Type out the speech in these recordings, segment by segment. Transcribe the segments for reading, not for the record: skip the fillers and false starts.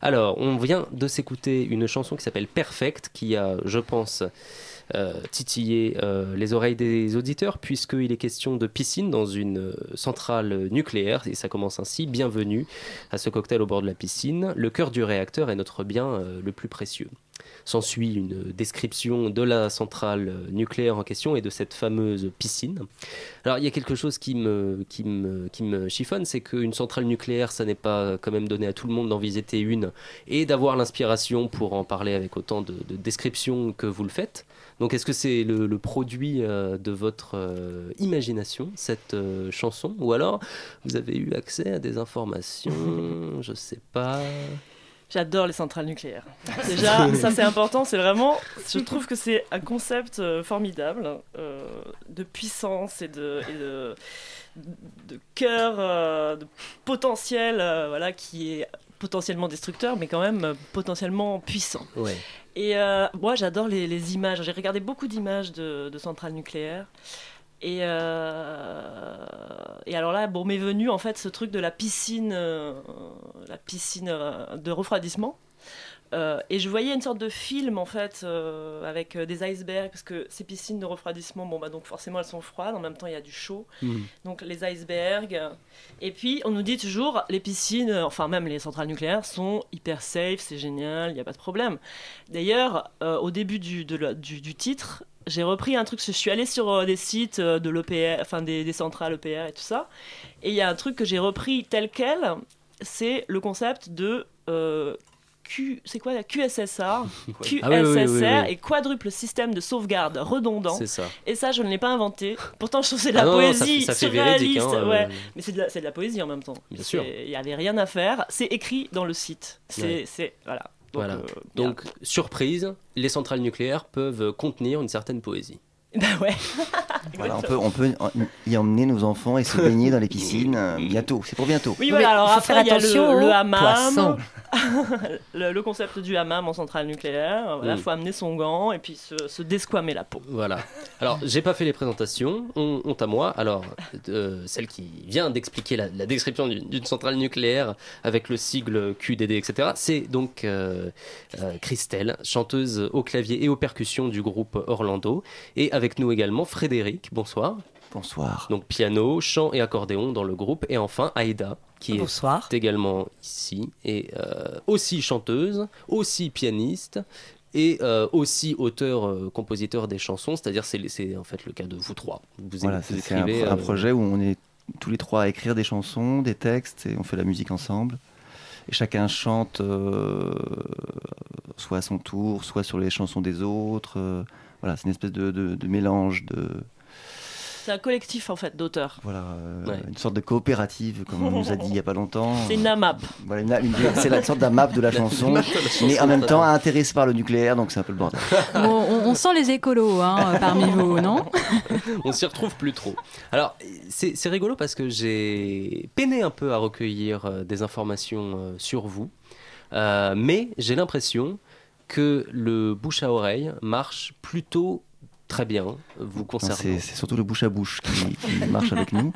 Alors, on vient de s'écouter une chanson qui s'appelle Perfect, qui a, je pense, titillé les oreilles des auditeurs, puisqu'il est question de piscine dans une centrale nucléaire, et ça commence ainsi. Bienvenue à ce cocktail au bord de la piscine. Le cœur du réacteur est notre bien le plus précieux. S'ensuit une description de la centrale nucléaire en question et de cette fameuse piscine. Alors il y a quelque chose qui me chiffonne, c'est qu'une centrale nucléaire, ça n'est pas quand même donné à tout le monde d'en visiter une et d'avoir l'inspiration pour en parler avec autant de descriptions que vous le faites. Donc est-ce que c'est le produit de votre imagination, cette chanson, ou alors vous avez eu accès à des informations, je sais pas... J'adore les centrales nucléaires. Déjà, ça c'est important, c'est vraiment, je trouve que c'est un concept formidable de puissance et de cœur, de potentiel, voilà, qui est potentiellement destructeur, mais quand même potentiellement puissant. Ouais. Et moi, j'adore les images. J'ai regardé beaucoup d'images de centrales nucléaires. Et alors là, bon, m'est venu en fait ce truc de la piscine de refroidissement. Et je voyais une sorte de film en fait avec des icebergs, parce que ces piscines de refroidissement, bon bah donc forcément elles sont froides, en même temps il y a du chaud, donc les icebergs. Et puis on nous dit toujours les piscines, enfin même les centrales nucléaires sont hyper safe, c'est génial, il n'y a pas de problème. D'ailleurs, au début du titre, j'ai repris un truc, je suis allée sur des sites de l'EPR, enfin des centrales EPR et tout ça, et il y a un truc que j'ai repris tel quel, c'est le concept de c'est quoi la QSSR QSSR et quadruple système de sauvegarde redondant. C'est ça. Et ça, je ne l'ai pas inventé. Pourtant, je trouve que c'est de la poésie ça fait surréaliste. véridique, hein, ouais. Mais c'est de la poésie en même temps. Bien sûr. Il n'y avait rien à faire. C'est écrit dans le site. Voilà. Donc, surprise, les centrales nucléaires peuvent contenir une certaine poésie. Bah ouais. Voilà, on peut y emmener nos enfants et se baigner dans les piscines bientôt. C'est pour bientôt. Oui, voilà. Alors après, il y a le hammam. Poisson. le concept du hammam en centrale nucléaire. Voilà, faut amener son gant et puis se desquamer la peau. Voilà. Alors, j'ai pas fait les présentations. Honte à moi. Alors, celle qui vient d'expliquer la description d'une centrale nucléaire avec le sigle QDD, etc. C'est donc Christelle, chanteuse au clavier et aux percussions du groupe Orlando. Et avec nous également Frédéric. Bonsoir. Bonsoir. Donc piano, chant et accordéon dans le groupe. Et enfin Aïda, qui Bonsoir. est également ici, et aussi chanteuse, aussi pianiste, et aussi auteur-compositeur des chansons. C'est-à-dire c'est en fait le cas de vous trois. Voilà, c'est un projet où on est tous les trois à écrire des chansons, des textes, et on fait la musique ensemble. Et chacun chante soit à son tour, soit sur les chansons des autres. Voilà, c'est une espèce de mélange de... C'est un collectif en fait d'auteurs. Voilà, une sorte de coopérative, comme on nous a dit il n'y a pas longtemps. C'est une AMAP. Voilà, c'est la sorte d'AMAP de la chanson, mais en même temps intéressé par le nucléaire, donc c'est un peu le bordel. On sent les écolos parmi vous, non? On s'y retrouve plus trop. Alors, c'est rigolo parce que j'ai peiné un peu à recueillir des informations sur vous, mais j'ai l'impression que le bouche à oreille marche plutôt très bien vous concernant. C'est surtout le bouche à bouche qui marche avec nous.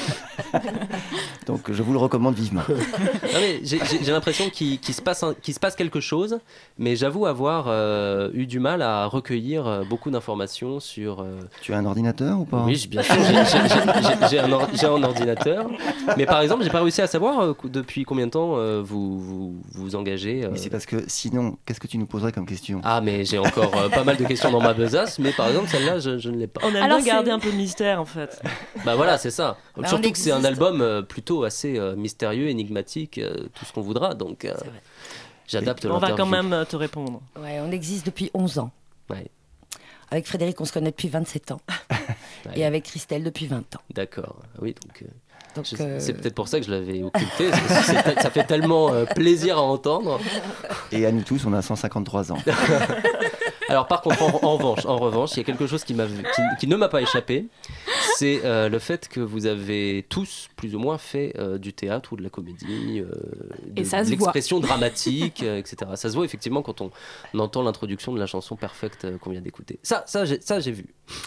Donc je vous le recommande vivement. Non, mais j'ai l'impression qu'il se passe quelque chose, mais j'avoue avoir eu du mal à recueillir beaucoup d'informations sur... Tu as un ordinateur ou pas? Oui, bien sûr, j'ai un ordinateur, mais par exemple j'ai pas réussi à savoir depuis combien de temps vous engagez. Mais c'est parce que sinon, qu'est-ce que tu nous poserais comme question? Ah, mais j'ai encore pas mal de questions dans ma besace, mais par exemple celle-là je ne l'ai pas. On aime bien garder un peu de mystère en fait. Bah voilà, c'est ça. Surtout que c'est un album plutôt assez mystérieux, énigmatique, tout ce qu'on voudra, donc j'adapte l'interview. On va quand même te répondre. Ouais, on existe depuis 11 ans. Ouais. Avec Frédéric, on se connaît depuis 27 ans. Ouais. Et avec Christelle depuis 20 ans. D'accord, oui, donc c'est peut-être pour ça que je l'avais occulté. Ça fait tellement plaisir à entendre. Et à nous tous, on a 153 ans. Alors par contre, en revanche, il y a quelque chose qui ne m'a pas échappé, c'est le fait que vous avez tous, plus ou moins, fait du théâtre ou de la comédie, de l'expression dramatique, etc. Ça se voit effectivement quand on entend l'introduction de la chanson Perfect qu'on vient d'écouter. Ça j'ai vu.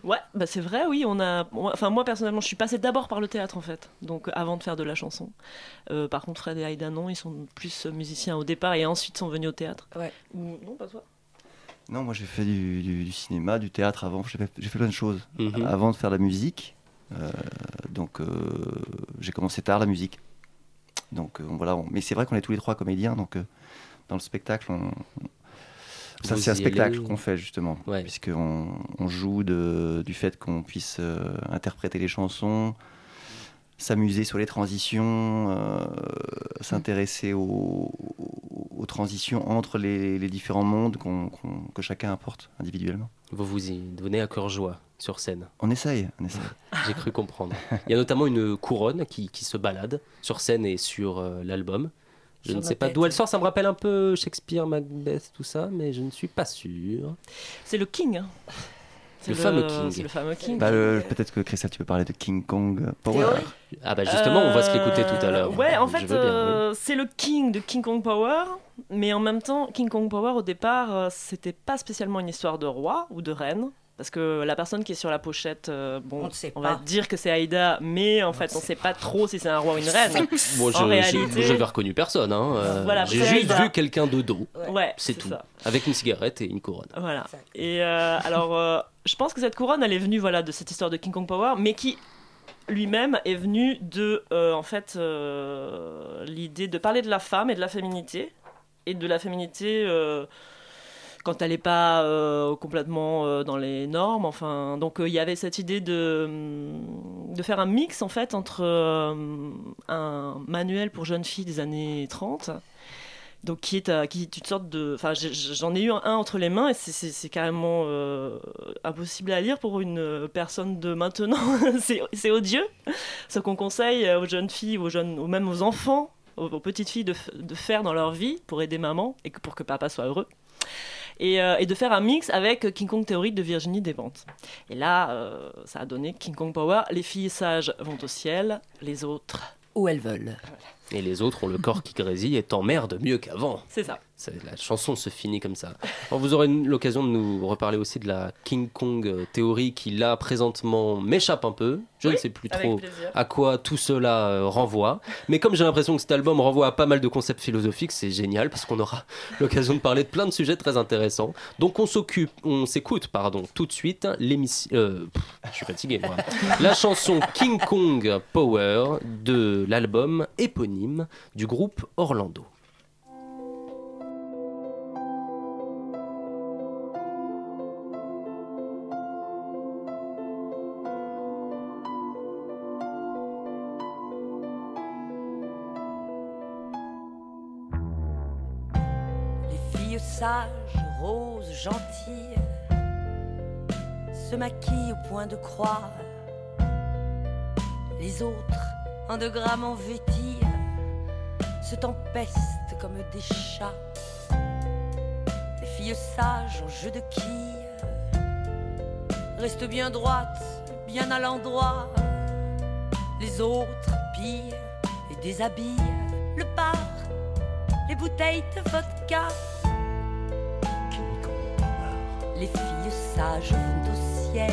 Ouais, bah c'est vrai, oui. Enfin, moi personnellement, je suis passée d'abord par le théâtre en fait, donc avant de faire de la chanson. Par contre, Fred et Aïda, non, ils sont plus musiciens au départ et ensuite sont venus au théâtre. Ouais. Non, pas toi. Non, moi j'ai fait du cinéma, du théâtre avant. J'ai fait plein de choses avant de faire de la musique. Donc j'ai commencé tard la musique. Donc voilà. Mais c'est vrai qu'on est tous les trois comédiens, donc dans le spectacle, ça c'est un spectacle qu'on fait justement, puisqu'on joue du fait qu'on puisse interpréter les chansons, s'amuser sur les transitions, s'intéresser aux transitions entre les différents mondes que chacun apporte individuellement. Vous y donnez à cœur joie sur scène. On essaye. J'ai cru comprendre. Il y a notamment une couronne qui se balade sur scène et sur l'album. Je ne sais pas d'où elle sort, ça me rappelle un peu Shakespeare, Macbeth, tout ça, mais je ne suis pas sûr. C'est le King, hein. C'est le fameux King. Peut-être que Christelle, tu peux parler de King Kong Power. Ah bah justement, on va se l'écouter tout à l'heure. Ouais, en fait, c'est le King de King Kong Power, mais en même temps, King Kong Power, au départ, c'était pas spécialement une histoire de roi ou de reine. Parce que la personne qui est sur la pochette, on va dire que c'est Aïda, mais en fait, on ne sait pas trop si c'est un roi ou une reine. Moi, j'avais reconnu personne. Voilà, j'ai juste vu quelqu'un de dos. Ouais, c'est tout. Ça. Avec une cigarette et une couronne. Voilà. Et alors, je pense que cette couronne, elle est venue de cette histoire de King Kong Power, mais qui lui-même est venu de, l'idée de parler de la femme et de la féminité. Et de la féminité... quand elle n'est pas complètement dans les normes, enfin, donc il y avait cette idée de faire un mix en fait entre un manuel pour jeunes filles des années 30, donc qui est une sorte de, enfin, j'en ai eu un entre les mains et c'est carrément impossible à lire pour une personne de maintenant. c'est odieux, ce qu'on conseille aux jeunes filles, ou même aux enfants, aux petites filles de faire dans leur vie pour aider maman et pour que papa soit heureux. Et de faire un mix avec King Kong Theory de Virginie Despentes. Et là, ça a donné King Kong Power. Les filles sages vont au ciel, les autres... où elles veulent. Et les autres ont le corps qui grésille et t'emmerde mieux qu'avant. C'est ça. La chanson se finit comme ça. Alors vous aurez l'occasion de nous reparler aussi de la King Kong Theory qui là présentement m'échappe un peu. Je ne sais plus trop à quoi tout cela renvoie. Mais comme j'ai l'impression que cet album renvoie à pas mal de concepts philosophiques, c'est génial parce qu'on aura l'occasion de parler de plein de sujets très intéressants. Donc on s'écoute tout de suite l'émission... je suis fatigué moi. La chanson King Kong Power de l'album éponyme du groupe Orlando. Sage, rose, gentille, se maquille au point de croire. Les autres, en de grammes en vétille, se tempestent comme des chats. Les filles sages en jeu de quilles restent bien droites, bien à l'endroit. Les autres pillent et déshabillent le bar, les bouteilles de vodka. Les filles sages vont au ciel.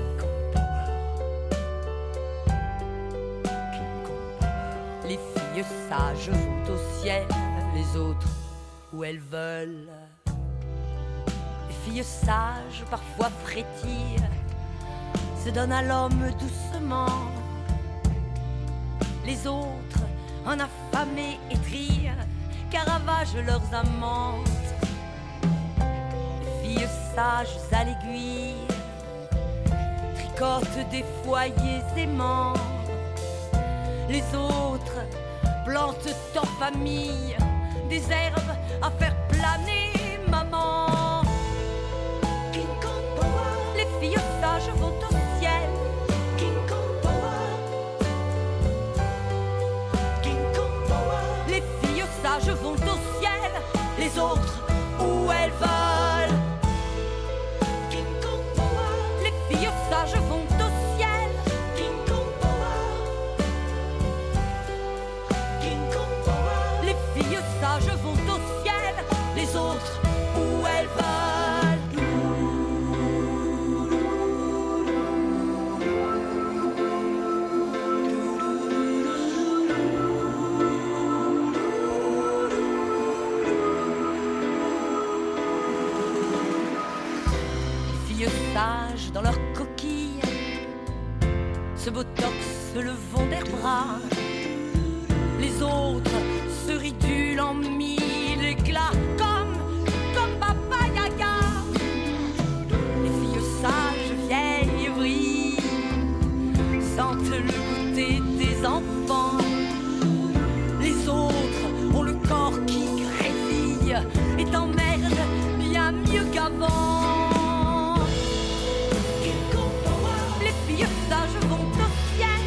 Les filles sages vont au ciel. Les autres où elles veulent. Les filles sages parfois frétillent, se donnent à l'homme doucement. Les autres en affamés et trient, caravagent leurs amantes. Filles sages à l'aiguille tricotent des foyers aimants. Les autres plantent en famille des herbes à faire planer maman. King Kong Power. Les filles sages vont au ciel. King Kong Power. King Kong Power. Les filles sages vont au ciel. Les autres où elles veulent. Sages vont au ciel. King Kong Power. King Kong Power. Les filles sages vont au ciel. sages dans leurs coquilles, ce botox le vont des bras. Les autres se ridulent en mille éclats comme Baba Yaga. Les filles sages, vieilles vrillent, sentent le goûter des enfants. Les autres ont le corps qui grésille et t'emmerdent bien mieux qu'avant. Les filles sages vont au ciel.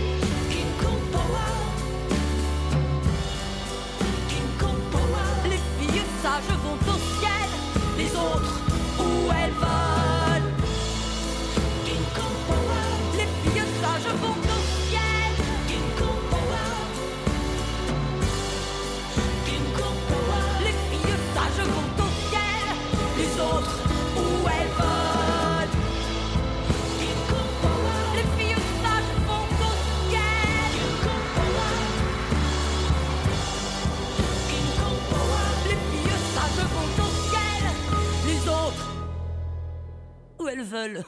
Les filles sages vont au ciel. Les autres, où elles veulent. Les filles sages vont au ciel. Les filles sages vont au ciel. Les autres, où elles veulent. Les filles sages vont au ciel. Les filles sages vont au ciel. Les autres, où elles veulent.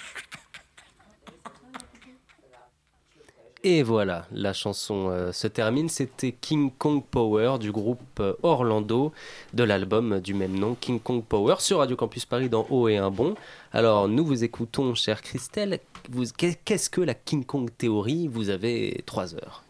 Et voilà, la chanson se termine. C'était King Kong Power du groupe Orlando de l'album du même nom, King Kong Power, sur Radio Campus Paris dans Haut et un Bon. Alors, nous vous écoutons, chère Christelle. Qu'est-ce que la King Kong théorie ? Vous avez 3 heures.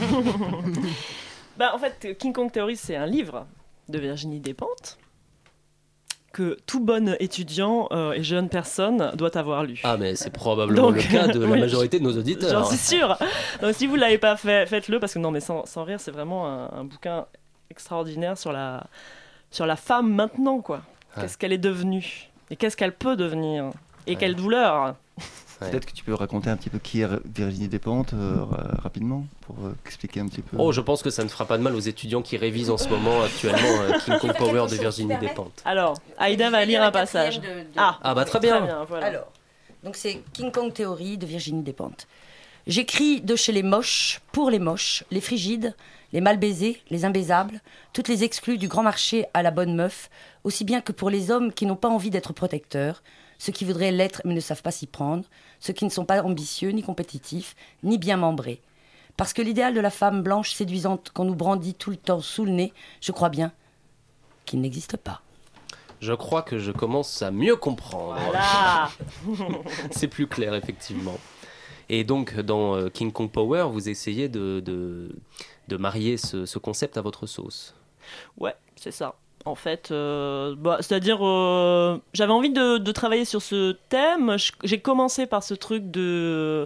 En fait, King Kong Theory, c'est un livre de Virginie Despentes que tout bon étudiant et jeune personne doit avoir lu. Ah, mais c'est probablement le cas de la majorité de nos auditeurs. J'en suis sûre. Donc si vous ne l'avez pas fait, faites-le, parce que non, mais sans rire, c'est vraiment un bouquin extraordinaire sur la femme maintenant, quoi. Ouais. Qu'est-ce qu'elle est devenue et qu'est-ce qu'elle peut devenir et quelle douleur. Ouais. Peut-être que tu peux raconter un petit peu qui est Virginie Despentes rapidement pour expliquer un petit peu. Oh, je pense que ça ne fera pas de mal aux étudiants qui révisent en ce moment actuellement King Kong Power de Virginie Despentes. Alors, Aïda va lire un passage. Ah bah très bien. Voilà. Alors, donc c'est King Kong Theory de Virginie Despentes. J'écris de chez les moches, pour les moches, les frigides, les mal baisés, les imbaisables, toutes les exclus du grand marché à la bonne meuf, aussi bien que pour les hommes qui n'ont pas envie d'être protecteurs, ceux qui voudraient l'être mais ne savent pas s'y prendre, ceux qui ne sont pas ambitieux, ni compétitifs, ni bien membrés. Parce que l'idéal de la femme blanche séduisante qu'on nous brandit tout le temps sous le nez, je crois bien qu'il n'existe pas. Je crois que je commence à mieux comprendre. Voilà. C'est plus clair, effectivement. Et donc, dans King Kong Power, vous essayez de marier ce concept à votre sauce. Ouais, c'est ça. En fait, c'est-à-dire, j'avais envie de travailler sur ce thème. J'ai commencé par ce truc de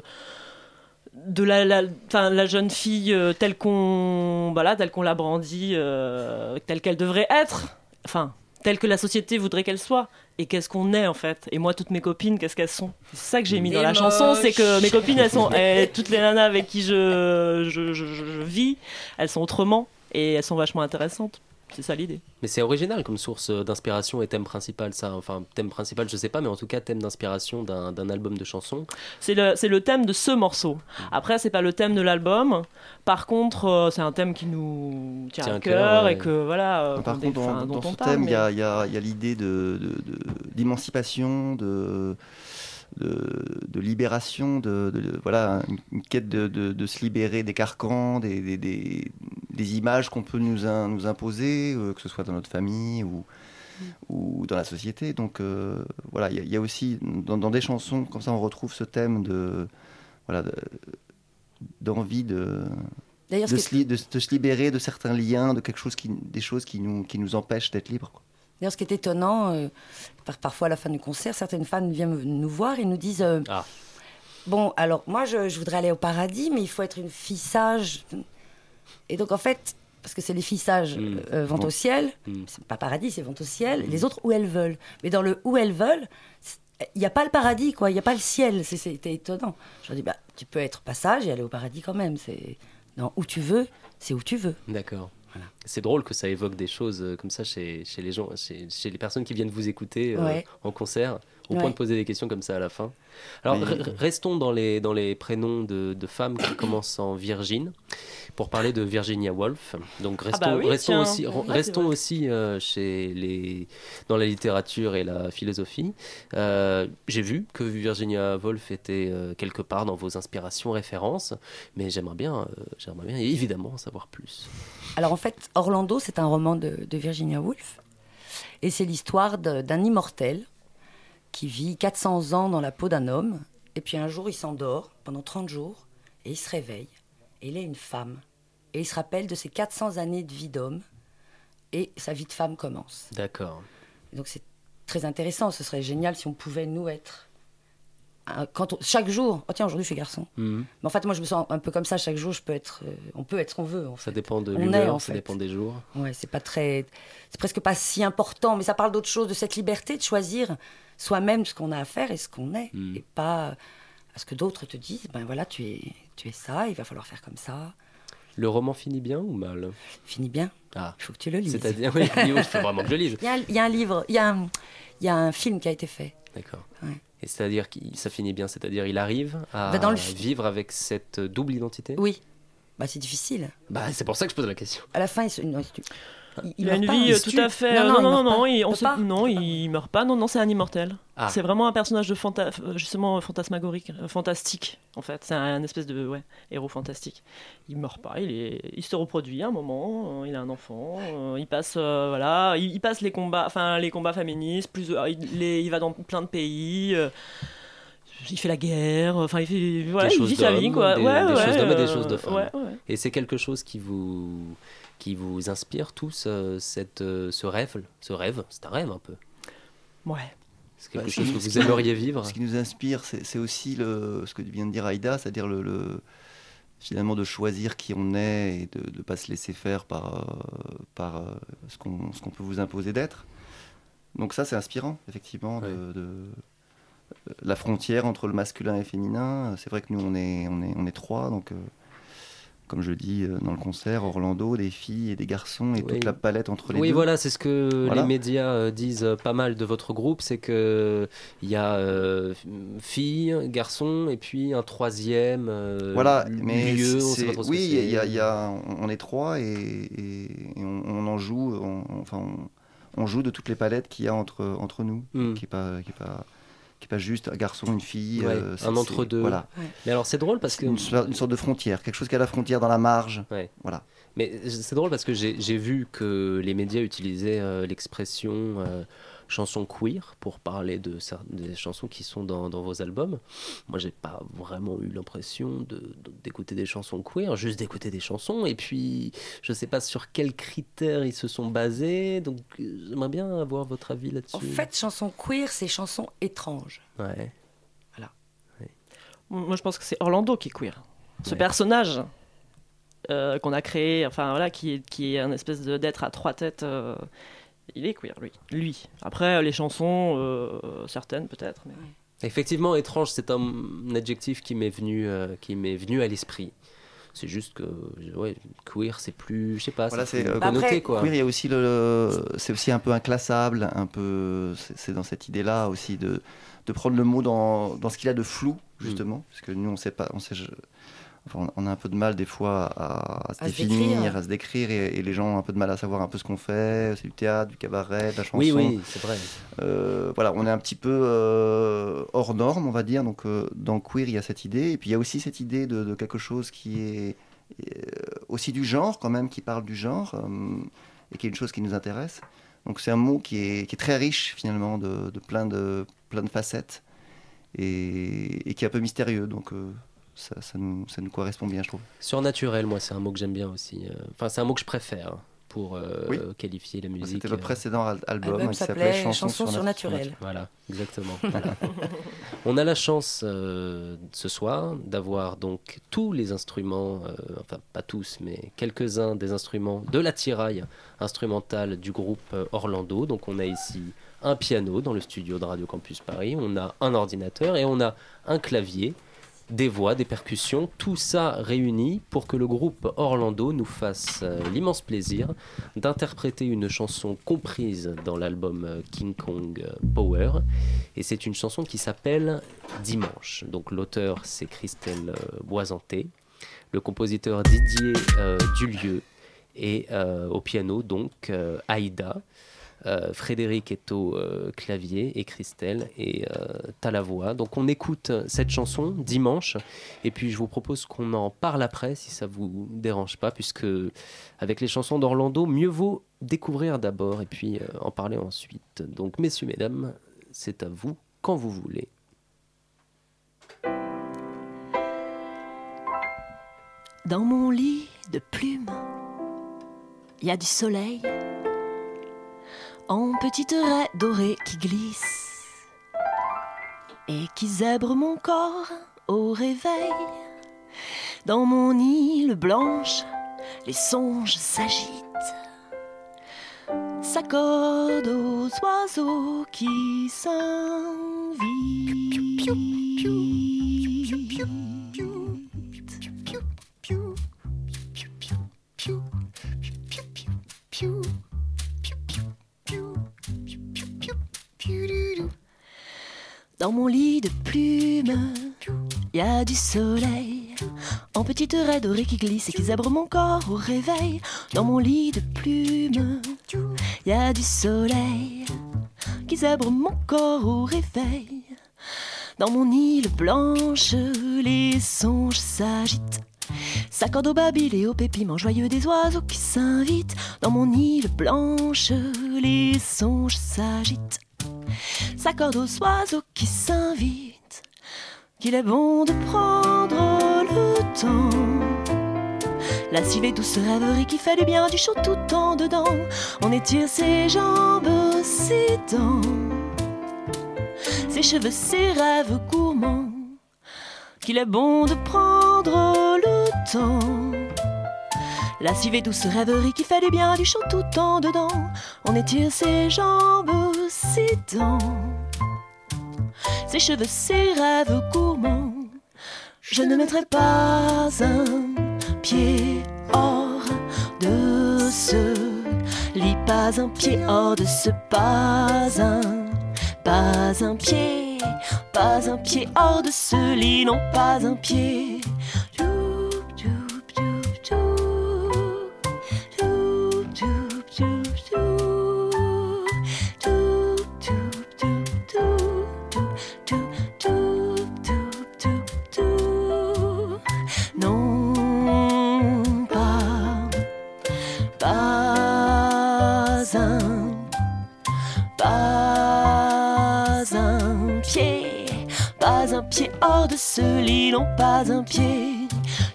la jeune fille telle qu'on l'a brandie, telle qu'elle devrait être, enfin, telle que la société voudrait qu'elle soit. Et qu'est-ce qu'on est en fait ? Et moi, toutes mes copines, qu'est-ce qu'elles sont ? C'est ça que j'ai mis dans la chanson, c'est que mes copines, elles sont toutes les nanas avec qui je vis, elles sont autrement et elles sont vachement intéressantes. C'est ça l'idée. Mais c'est original comme source d'inspiration et thème principal, ça. Enfin, thème principal, je sais pas, mais en tout cas, thème d'inspiration d'un album de chansons. C'est le thème de ce morceau. Après, c'est pas le thème de l'album. Par contre, c'est un thème qui nous tient à cœur et que voilà. Par contre, dans ce thème, il y a l'idée d'émancipation, de libération, voilà, une quête de se libérer des carcans, des images qu'on peut nous imposer, que ce soit dans notre famille ou dans la société. Donc voilà, il y a aussi dans des chansons comme ça, on retrouve ce thème d'envie de se libérer de certains liens, de des choses qui nous empêchent d'être libres, quoi. D'ailleurs, ce qui est étonnant, parfois à la fin du concert, certaines fans viennent nous voir et nous disent bon, alors moi je voudrais aller au paradis, mais il faut être une fille sage. Et donc en fait, parce que c'est les filles sages vont au ciel, c'est pas paradis, c'est vont au ciel, les autres où elles veulent. Mais dans le où elles veulent, il n'y a pas le paradis, quoi, il n'y a pas le ciel, c'était étonnant. Je leur dis, tu peux être pas sage et aller au paradis quand même. Non, où tu veux, c'est où tu veux. D'accord. Voilà. C'est drôle que ça évoque des choses comme ça chez les gens, chez les personnes qui viennent vous écouter en concert, au point de poser des questions comme ça à la fin. Alors, restons dans les prénoms de femmes qui commencent en Virgin, pour parler de Virginia Woolf. Donc, restons aussi dans la littérature et la philosophie. J'ai vu que Virginia Woolf était quelque part dans vos inspirations, références, mais j'aimerais bien évidemment en savoir plus. Alors en fait, Orlando, c'est un roman de Virginia Woolf, et c'est l'histoire d'un immortel qui vit 400 ans dans la peau d'un homme, et puis un jour il s'endort pendant 30 jours, et il se réveille, et il est une femme, et il se rappelle de ses 400 années de vie d'homme, et sa vie de femme commence. D'accord. Donc c'est très intéressant, ce serait génial si on pouvait nous être... chaque jour, aujourd'hui je suis garçon. Mais en fait, moi je me sens un peu comme ça. Chaque jour, on peut être ce qu'on veut. En fait. Ça dépend de l'humeur, ça dépend des jours. Ouais, c'est presque pas si important, mais ça parle d'autre chose, de cette liberté de choisir soi-même ce qu'on a à faire et ce qu'on est, et pas à ce que d'autres te disent. Ben voilà, tu es ça, il va falloir faire comme ça. Le roman finit bien ou mal ? Finit bien. Ah. Il faut que tu le lises. C'est-à-dire, oui, il faut vraiment que je lise. Il y a un livre, il y a un film qui a été fait. D'accord. Ouais. Et c'est-à-dire que ça finit bien, c'est-à-dire il arrive à vivre avec cette double identité ? Oui. C'est difficile. C'est pour ça que je pose la question. À la fin, il a une vie tout à fait... Non, il meurt pas. Non, c'est un immortel. Ah. C'est vraiment un personnage de justement fantasmagorique, fantastique, en fait. C'est un espèce de héros fantastique. Il meurt pas, il se reproduit à un moment, il a un enfant, il passe les combats féministes, il va dans plein de pays... il fait la guerre, il vit sa vie, quoi. Des choses d'hommes et des choses de femmes. Ouais. Et c'est quelque chose qui vous inspire tous, ce rêve, c'est un rêve un peu. Ouais. C'est quelque chose que vous aimeriez vivre. Ce qui nous inspire, c'est aussi ce que vient de dire Aïda, c'est-à-dire finalement de choisir qui on est et de ne pas se laisser faire par ce qu'on peut vous imposer d'être. Donc ça, c'est inspirant, effectivement, de la frontière entre le masculin et le féminin. C'est vrai que nous, on est trois, donc... comme je dis dans le concert, Orlando, des filles et des garçons et toute la palette entre les deux. Oui, voilà, c'est ce que les médias disent pas mal de votre groupe, c'est qu'il y a filles, garçons et puis un troisième lieu. On est trois et on en joue, on joue de toutes les palettes qu'il y a entre nous, qui est pas juste un garçon, une fille, un entre-deux. Voilà. Ouais. Mais alors c'est drôle parce que... Une sorte de frontière, quelque chose qui a la frontière dans la marge. Ouais. Voilà. Mais c'est drôle parce que j'ai vu que les médias utilisaient l'expression chanson queer pour parler des chansons qui sont dans vos albums. Moi, j'ai pas vraiment eu l'impression d'écouter des chansons queer, juste d'écouter des chansons. Et puis, je sais pas sur quels critères ils se sont basés. Donc, j'aimerais bien avoir votre avis là-dessus. En fait, chanson queer, c'est chanson étrange. Ouais. Voilà. Ouais. Moi, je pense que c'est Orlando qui est queer. Ce personnage qu'on a créé, qui est un espèce d'être à trois têtes. Il est queer, lui. Après, les chansons, certaines peut-être. Mais... Effectivement, étrange, c'est un adjectif qui m'est venu à l'esprit. C'est juste que queer, c'est plus, je sais pas, c'est connoté, quoi. Queer, il y a aussi c'est aussi un peu inclassable, un peu, c'est dans cette idée-là aussi de prendre le mot dans ce qu'il a de flou, justement, parce que nous on a un peu de mal des fois à se définir, à se décrire, et les gens ont un peu de mal à savoir un peu ce qu'on fait. C'est du théâtre, du cabaret, de la chanson. Oui, c'est vrai. On est un petit peu hors norme, on va dire. Donc dans queer, il y a cette idée, et puis il y a aussi cette idée de quelque chose qui est aussi du genre, quand même, qui parle du genre, et qui est une chose qui nous intéresse. Donc c'est un mot qui est très riche finalement, de plein de facettes, et qui est un peu mystérieux. Donc ça nous correspond bien, je trouve. Surnaturel, moi, c'est un mot que j'aime bien aussi. C'est un mot que je préfère pour qualifier la musique. C'était le précédent album qui s'appelait Chanson surnaturelle. Voilà, exactement. Voilà. On a la chance ce soir d'avoir donc tous les instruments, pas tous, mais quelques-uns des instruments de l'attirail instrumental du groupe Orlando. Donc on a ici un piano dans le studio de Radio Campus Paris, on a un ordinateur et on a un clavier, des voix, des percussions, tout ça réuni pour que le groupe Orlando nous fasse l'immense plaisir d'interpréter une chanson comprise dans l'album King Kong Power. Et c'est une chanson qui s'appelle Dimanche. Donc l'auteur, c'est Christelle Boisanté, le compositeur Didier Dulieu et au piano, donc Aïda. Frédéric est au clavier et Christelle est à la voix. Donc on écoute cette chanson Dimanche et puis je vous propose qu'on en parle après si ça vous dérange pas, puisque avec les chansons d'Orlando, mieux vaut découvrir d'abord et puis en parler ensuite. Donc messieurs, mesdames, c'est à vous quand vous voulez. Dans mon lit de plumes, il y a du soleil en petites raies dorées qui glissent et qui zèbrent mon corps au réveil. Dans mon île blanche, les songes s'agitent, s'accordent aux oiseaux qui s'invitent. Dans mon lit de plumes, il y a du soleil, en petites raies dorées qui glissent et qui zèbrent mon corps au réveil. Dans mon lit de plumes, il y a du soleil, qui zèbre mon corps au réveil. Dans mon île blanche, les songes s'agitent, s'accordent au babil et au pépiment joyeux des oiseaux qui s'invitent. Dans mon île blanche, les songes s'agitent, s'accordent aux oiseaux qui s'invitent. Qu'il est bon de prendre le temps, lasciver douce rêverie qui fait du bien, du chaud tout en dedans. On étire ses jambes, ses dents, ses cheveux, ses rêves gourmands. Qu'il est bon de prendre le temps, lasciver douce rêverie qui fait du bien, du chaud tout en dedans. On étire ses jambes, ses dents, ses cheveux, ses rêves gourmands. Je ne mettrai pas un pied hors de ce lit, pas un pied hors de ce, pas un pied, pas un pied hors de ce lit, non pas un pied. Pied hors de ce lit, non pas un pied.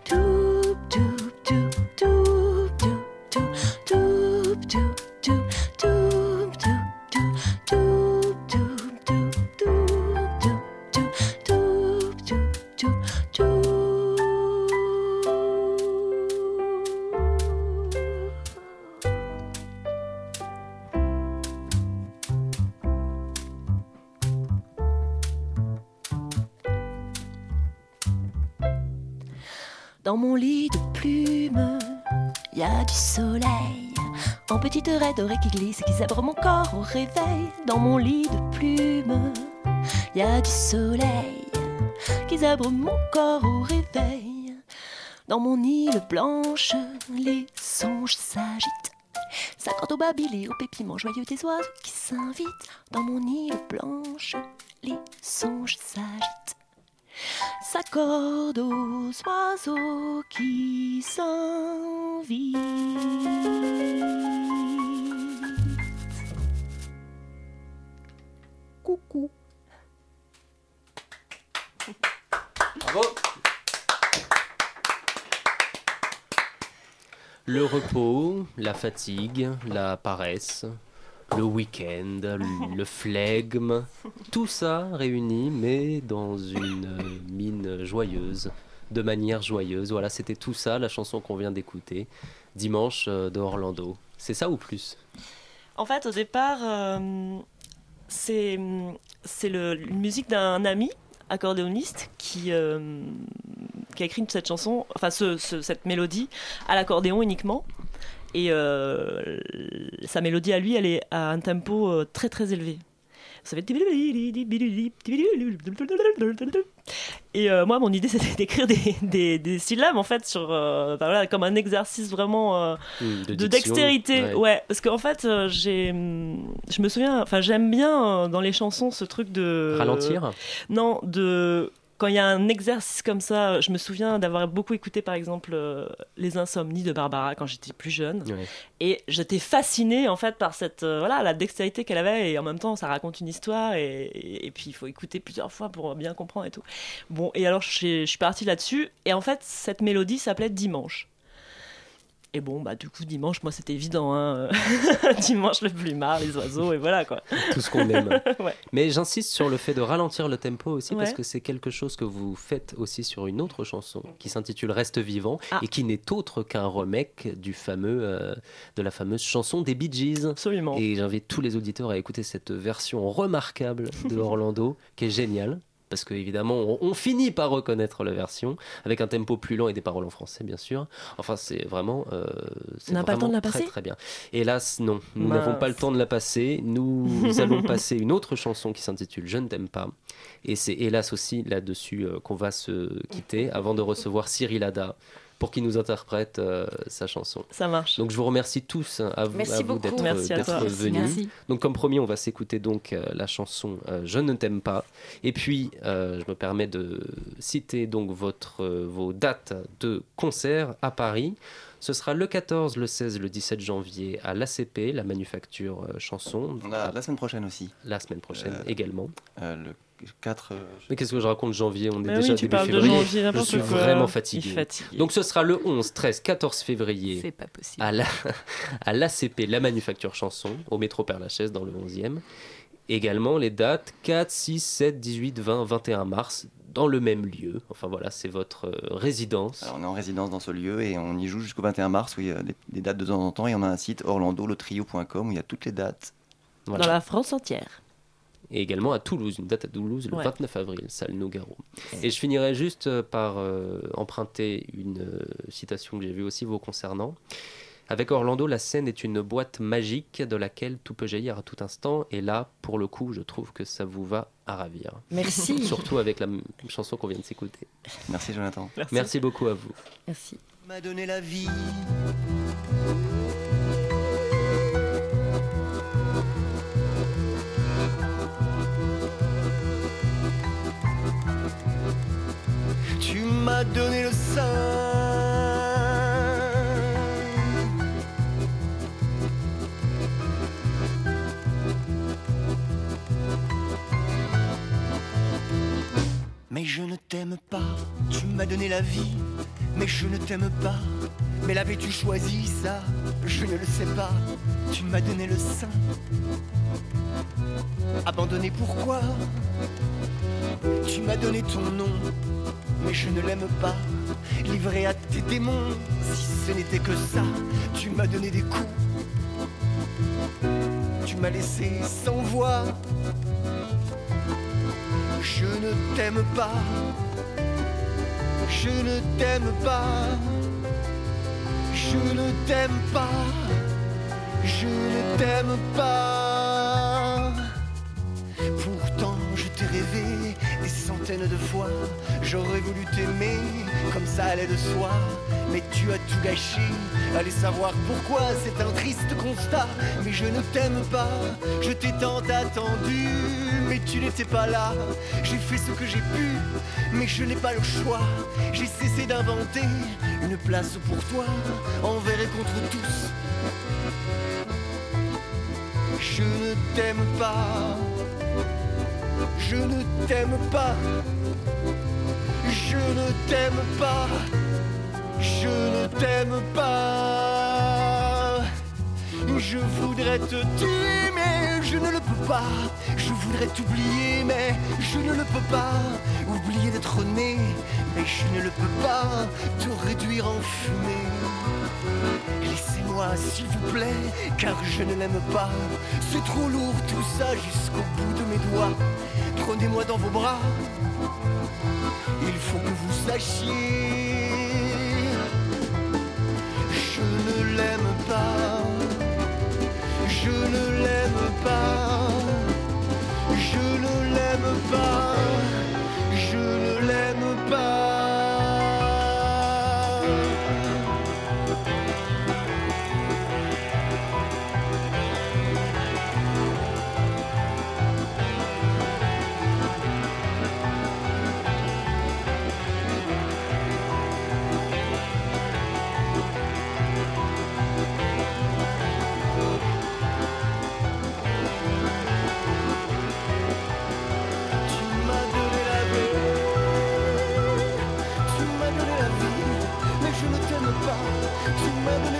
Dans mon lit de plumes, il y a du soleil, en petites raies dorées qui glissent et qui zèbrent mon corps au réveil. Dans mon lit de plumes, il y a du soleil, qui zèbre mon corps au réveil. Dans mon île blanche, les songes s'agitent, s'accordent au babil et au pépiment joyeux des oiseaux qui s'invitent. Dans mon île blanche, les songes s'agitent, s'accorde aux oiseaux qui s'invitent. Coucou. Bravo. Le repos, la fatigue, la paresse, le week-end, le flegme, tout ça réuni, mais dans une mine joyeuse, de manière joyeuse. Voilà, c'était tout ça, la chanson qu'on vient d'écouter, Dimanche de Orlando. C'est ça ou plus ? En fait, au départ, c'est une musique d'un ami accordéoniste qui a écrit cette chanson, enfin cette mélodie à l'accordéon uniquement. Et sa mélodie à lui, elle est à un tempo très très élevé. Ça fait... Et moi, mon idée, c'était d'écrire des syllabes, en fait, sur, voilà, comme un exercice vraiment de dextérité. Ouais, parce qu'en fait, je me souviens, j'aime bien dans les chansons ce truc de... Ralentir ? Non, quand il y a un exercice comme ça, je me souviens d'avoir beaucoup écouté par exemple Les Insomnies de Barbara quand j'étais plus jeune, et j'étais fascinée en fait par cette la dextérité qu'elle avait, et en même temps ça raconte une histoire, et puis il faut écouter plusieurs fois pour bien comprendre et tout. Bon, et alors je suis partie là-dessus, et en fait cette mélodie s'appelait Dimanche. Et bon, du coup, dimanche, moi, c'était évident. Hein. Dimanche, le plumard, les oiseaux, et voilà, quoi. Tout ce qu'on aime. Ouais. Mais j'insiste sur le fait de ralentir le tempo aussi, parce que c'est quelque chose que vous faites aussi sur une autre chanson qui s'intitule Reste vivant, et qui n'est autre qu'un remake de la fameuse chanson des Bee Gees. Absolument. Et j'invite tous les auditeurs à écouter cette version remarquable de Orlando, qui est géniale. Parce qu'évidemment, on finit par reconnaître la version, avec un tempo plus lent et des paroles en français, bien sûr. Enfin, c'est vraiment, on n'a pas le temps de la passer ? Très, très bien. Hélas, non. Nous n'avons pas le temps de la passer. Nous allons passer une autre chanson qui s'intitule « Je ne t'aime pas ». Et c'est hélas aussi là-dessus qu'on va se quitter, avant de recevoir Cyril Hada, pour qu'il nous interprète sa chanson. Ça marche. Donc je vous remercie tous à vous d'être venus. Merci. Donc comme promis, on va s'écouter donc la chanson Je ne t'aime pas. Et puis je me permets de citer donc vos dates de concert à Paris. Ce sera le 14, le 16, le 17 janvier à l'ACP, la Manufacture Chanson. On a la semaine prochaine aussi. La semaine prochaine également. Le 4... Mais qu'est-ce que je raconte, janvier? On est mais déjà début février. Janvier, je suis vraiment fatigué. Donc ce sera le 11, 13, 14 février. C'est pas possible. À l'ACP, la Manufacture Chanson, au métro Père-Lachaise dans le 11e. Également les dates 4, 6, 7, 18, 20, 21 mars dans le même lieu. Enfin voilà, c'est votre résidence. Alors, on est en résidence dans ce lieu et on y joue jusqu'au 21 mars où il y a des dates de temps en temps, et on a un site orlandolotrio.com où il y a toutes les dates. Voilà. Dans la France entière. Et également à Toulouse, une date à Toulouse le 29 avril, salle Nougaro. Et je finirai juste par emprunter une citation que j'ai vue aussi vous concernant. Avec Orlando, la scène est une boîte magique de laquelle tout peut jaillir à tout instant. Et là, pour le coup, je trouve que ça vous va à ravir. Merci. Surtout avec la chanson qu'on vient de s'écouter. Merci Jonathan. Merci beaucoup à vous. Merci. Tu m'as donné la vie. Tu m'as donné le sein. Mais je ne t'aime pas, tu m'as donné la vie, mais je ne t'aime pas. Mais l'avais-tu choisi ça? Je ne le sais pas. Tu m'as donné le sein. Abandonné pourquoi? Tu m'as donné ton nom, mais je ne l'aime pas. Livré à tes démons, si ce n'était que ça. Tu m'as donné des coups, tu m'as laissé sans voix. Je ne t'aime pas, je ne t'aime pas, je ne t'aime pas, je ne t'aime pas. Pourtant je t'ai rêvé des centaines de fois. J'aurais voulu t'aimer comme ça allait de soi. Mais tu as tout gâché, allez savoir pourquoi, c'est un triste constat. Mais je ne t'aime pas, je t'ai tant attendu, mais tu n'étais pas là. J'ai fait ce que j'ai pu, mais je n'ai pas le choix. J'ai cessé d'inventer une place pour toi, envers et contre tous. Je ne t'aime pas, je ne t'aime pas, je ne t'aime pas, je ne t'aime pas. Je voudrais te tuer mais je ne le peux pas. Je voudrais t'oublier mais je ne le peux pas. Oublier d'être né mais je ne le peux pas. Te réduire en fumée, laissez-moi s'il vous plaît, car je ne l'aime pas. C'est trop lourd tout ça jusqu'au bout de mes doigts. Prenez-moi dans vos bras, il faut que vous sachiez, je ne l'aime pas, je ne l'aime pas, je ne l'aime pas, je ne l'aime pas. Tu m'as donné